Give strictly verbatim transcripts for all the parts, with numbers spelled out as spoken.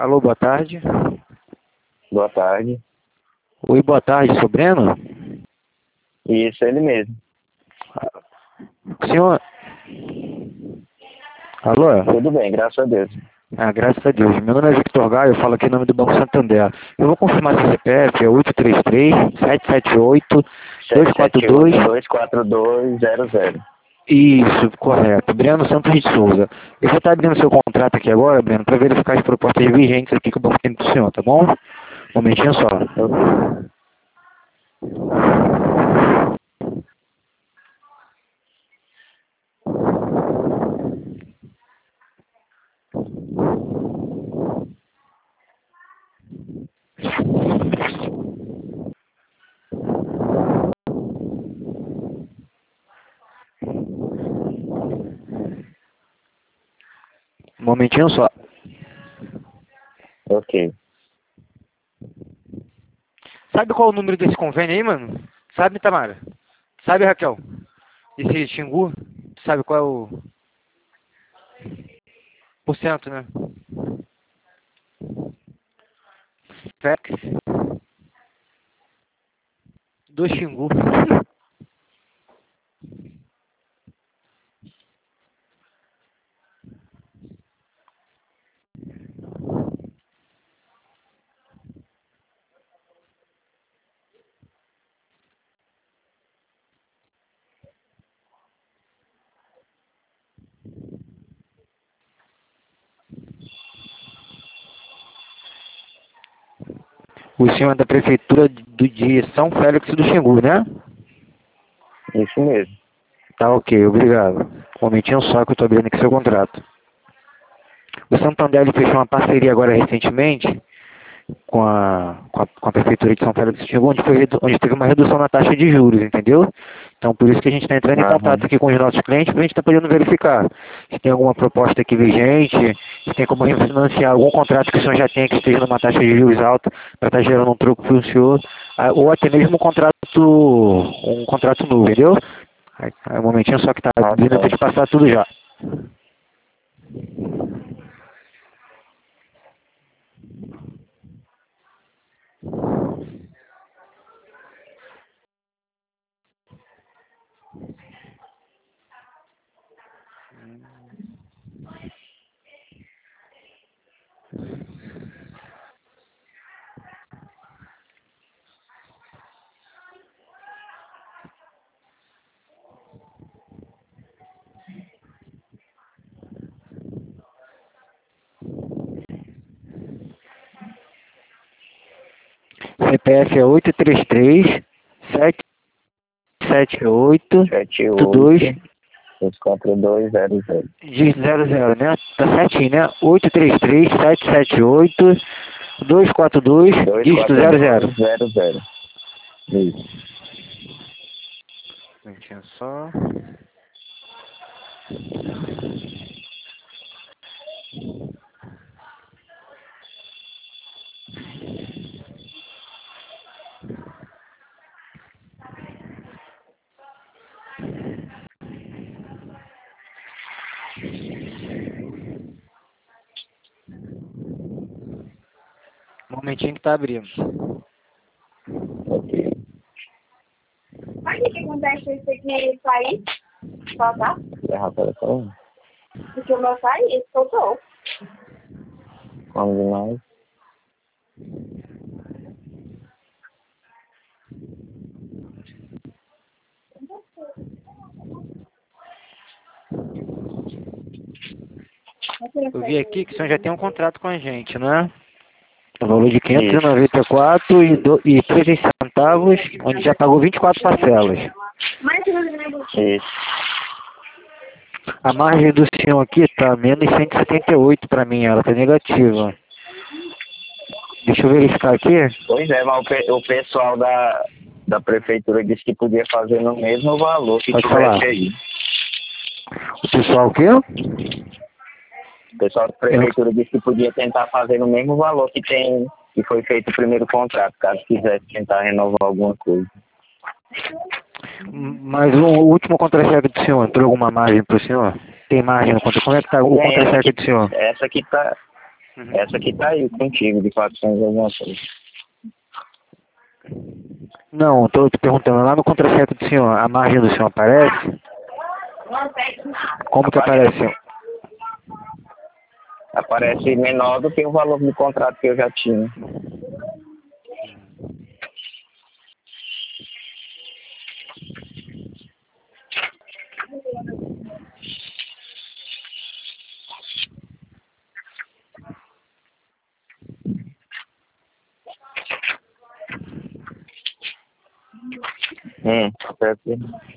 Alô, boa tarde. Boa tarde. Oi, boa tarde, sou Breno? Isso, ele mesmo. Senhor... Alô? Tudo bem, graças a Deus. Ah, graças a Deus. Meu nome é Victor Gaio, eu falo aqui em nome do Banco Santander. Eu vou confirmar seu C P F, é oito três três, sete sete oito, dois quatro dois... dois quatro dois zero zero. Isso, correto. Breno Santos de Souza. Eu vou estar abrindo seu contrato aqui agora, Breno, para verificar as propostas vigentes aqui que o banco tem para o senhor, tá bom? Um momentinho só. Ok. Um momentinho só. Ok. Sabe qual é o número desse convênio aí, mano? Sabe, Tamara? Sabe, Raquel? Esse Xingu? Sabe qual é o... por cento, né? Fex. Do Xingu. O senhor é da prefeitura do, de São Félix do Xingu, né? Isso mesmo. Tá ok, obrigado. Um momentinho só que eu tô abrindo aqui seu contrato. O Santander ele fechou uma parceria agora recentemente com a, com a, com a prefeitura de São Félix do Xingu, onde, foi, redu- onde teve uma redução na taxa de juros, entendeu? Então por isso que a gente está entrando em contato Aham. aqui com os nossos clientes para a gente estar podendo verificar se tem alguma proposta aqui vigente, se tem como refinanciar algum contrato que o senhor já tenha que esteja numa taxa de juros alta para estar gerando um troco para o senhor, ah, ou até mesmo um contrato, um contrato novo, entendeu? Aí, aí, um momentinho só que está Ah, abrindo para te tá. passar tudo já. C P F é oito três três, sete sete oito, sete dois oito dois quatro dois zero zero. de zero zero, né? Tá certinho, né? oito três três, sete sete oito, dois quatro dois, dígito zero zero. dois quatro dois zero zero. Isso. Um momentinho só. Um momentinho que tá abrindo. Ok. Mas o que acontece se você quer sair? Faltar? Errar o telefone? Porque o meu pai, ele soltou. Como demais. Eu vi aqui que o senhor já tem um contrato com a gente, né? O valor de quinhentos e Isso. noventa e quatro e do- e treze centavos, onde já pagou vinte e quatro parcelas. Mas eu não lembro. Isso. A margem do senhor aqui tá menos cento e setenta e oito para mim, ela tá negativa. Deixa eu verificar aqui. Pois é, mas o, pe- o pessoal da, da prefeitura disse que podia fazer no mesmo valor que Pode tivesse falar. aí. O pessoal o quê? O pessoal da prefeitura disse que podia tentar fazer no mesmo valor que tem, que foi feito o primeiro contrato, caso quisesse tentar renovar alguma coisa. Mas o último contra-cheque do senhor, entrou alguma margem pro senhor? Tem margem no contra? Como é que tá o Tem essa contra-cheque que, do senhor? essa que tá, Uhum. Essa aqui tá aí contigo, de quatrocentos alguma coisa. Não, estou te perguntando, lá no contra-cheque do senhor, a margem do senhor aparece? Como que aparece? Aparece menor do que o valor do contrato que eu já tinha. Hum, aqui.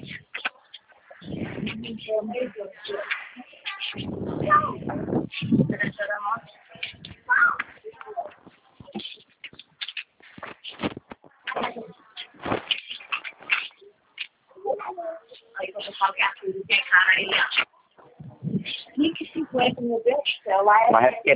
Aí você fala que a tudo que é cara aí, ó. cinquenta, meu Deus do céu, lá é... Mas é porque